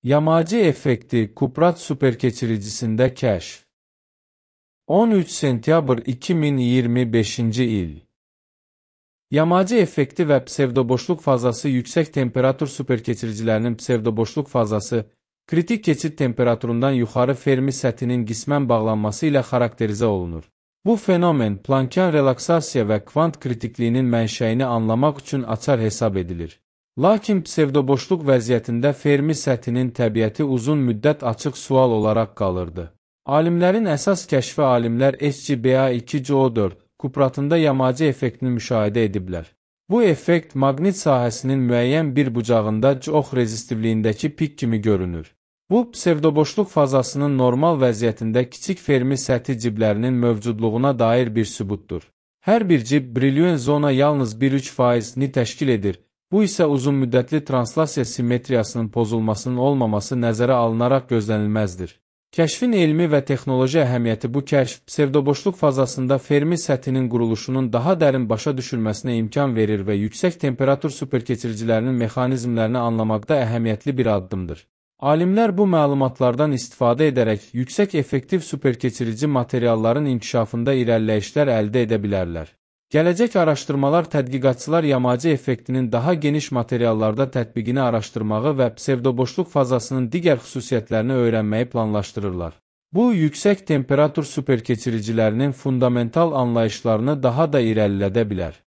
Yamacı effekti Kuprat superkeçiricisində kəşf. 13 sentyabr 2025-ci il. Yamacı effekti və psevdoboşluq fazası yüksək temperatur superkeçiricilərinin psevdoboşluq fazası, kritik keçid temperaturundan yuxarı Fermi səthinin qismən bağlanması ilə xarakterizə olunur. Bu fenomen Plankian relaksasiya və kvant kritikliyinin mənşəyini anlamaq üçün açar hesab edilir. Lakin psevdoboşluq vəziyyətində Fermi səthinin təbiəti uzun müddət açıq sual olaraq qalırdı. Alimlərin əsas kəşfi alimlər HCBA2CO4 kupratında yamacı effektini müşahidə ediblər. Bu effekt maqnit sahəsinin müəyyən bir bucağında çox rezistivliyindəki pik kimi görünür. Bu, psevdoboşluq fazasının normal vəziyyətində kiçik Fermi səthi ciblərinin mövcudluğuna dair bir sübutdur. Hər bir cib brilliant zona yalnız 1-3%-ni təşkil edir. Bu isə uzunmüddətli translasiya simmetriyasının pozulmasının olmaması nəzərə alınaraq gözlənilməzdir. Kəşfin elmi və texnoloji əhəmiyyəti bu kəşf, psevdoboşluq fazasında Fermi səthinin quruluşunun daha dərin başa düşülməsinə imkan verir və yüksək temperatur superkeçiricilərinin mexanizmlərini anlamaqda əhəmiyyətli bir addımdır. Alimlər bu məlumatlardan istifadə edərək yüksək effektiv superkeçirici materialların inkişafında irəliləyişlər əldə edə bilərlər. Gələcək araşdırmalar tədqiqatçılar yamacı effektinin daha geniş materiallarda tətbiqini araşdırmağı və psevdoboşluq fazasının digər xüsusiyyətlərini öyrənməyi planlaşdırırlar. Bu, yüksək temperatur superkeçiricilərinin fundamental anlayışlarını daha da irəlilədə bilər.